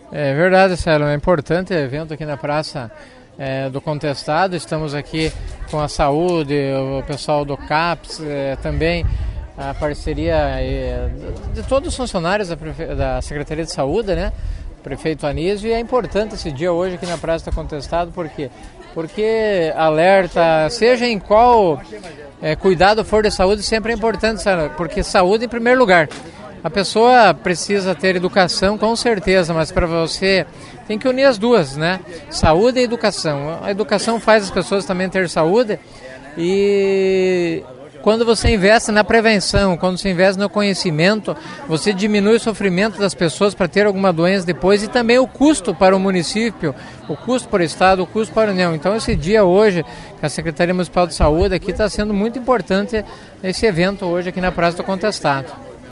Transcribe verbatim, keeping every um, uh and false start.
É verdade, Célio, é importante evento aqui na Praça é, do Contestado. Estamos aqui com a saúde, o pessoal do CAPS, é, também a parceria é, de todos os funcionários da, Prefe... da Secretaria de Saúde, né? Prefeito Anísio, e é importante esse dia hoje aqui na Praça do Contestado, por quê? Porque alerta, seja em qual é, cuidado for de saúde, sempre é importante, Célio, porque saúde em primeiro lugar. A pessoa precisa ter educação, com certeza, mas para você tem que unir as duas, né? Saúde e educação. A educação faz as pessoas também ter saúde, e quando você investe na prevenção, quando você investe no conhecimento, você diminui o sofrimento das pessoas para ter alguma doença depois, e também o custo para o município, o custo para o Estado, o custo para a União. Então esse dia hoje, a Secretaria Municipal de Saúde aqui está sendo muito importante, esse evento hoje aqui na Praça do Contestado.